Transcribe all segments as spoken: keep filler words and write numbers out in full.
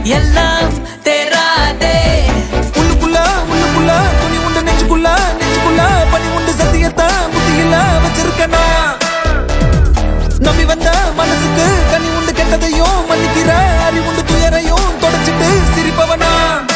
எல்லாம் தேராதே. உள்ளுக்குள்ள உள்ளுக்குள்ள துணி உண்டு நெஞ்சுக்குள்ள நெஞ்சுக்குள்ள பனி உண்டு சத்தியத்தை புத்தியில வச்சிருக்கனா. நம்பி வந்த மனசுக்கு கனி உண்டு கெட்டதையும் மன்னிக்கிற அறிவுண்டு துயரையும் தொடச்சிட்டு சிரிப்பவனா.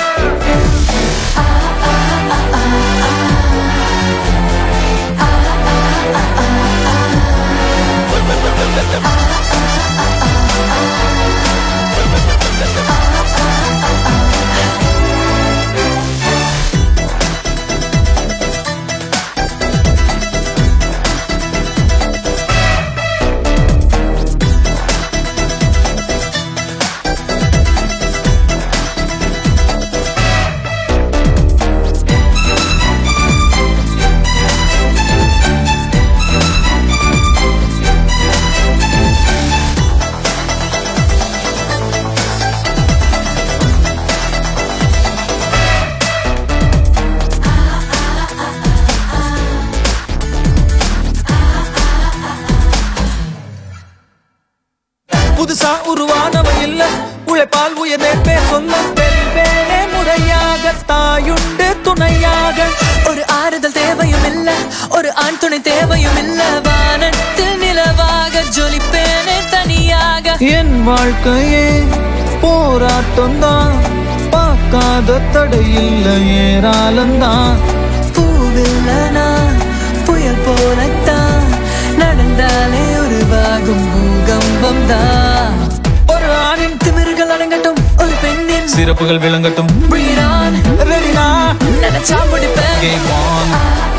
புதுசா உருவானவ இல்ல உழைப்பால் உயர்ந்தே சொல்ல பெல்வேனே முறையாக தாயுண்டு துணையாக. ஒரு ஆறுதல் தேவையும் இல்ல, ஒரு ஆண் துணை தேவையும் இல்ல. வானத்தில் நிலவாக ஜொலிப்பேனே தனியாக. என் வாழ்க்கையே போராட்டம் தான், பார்க்காத தடையில்ல ஏராளந்தான். பூவில்லனா புயல் போலத்தான், நடந்தாலே உருவாகும் பூகம்பம் தான். ஒரு ஆணின் திமிர்கள் அடங்கட்டும், ஒரு பெண்ணின் சிறப்புகள் விளங்கட்டும். Bring it on, ரெடினா நினைச்சா முடிப்பேன். Game on.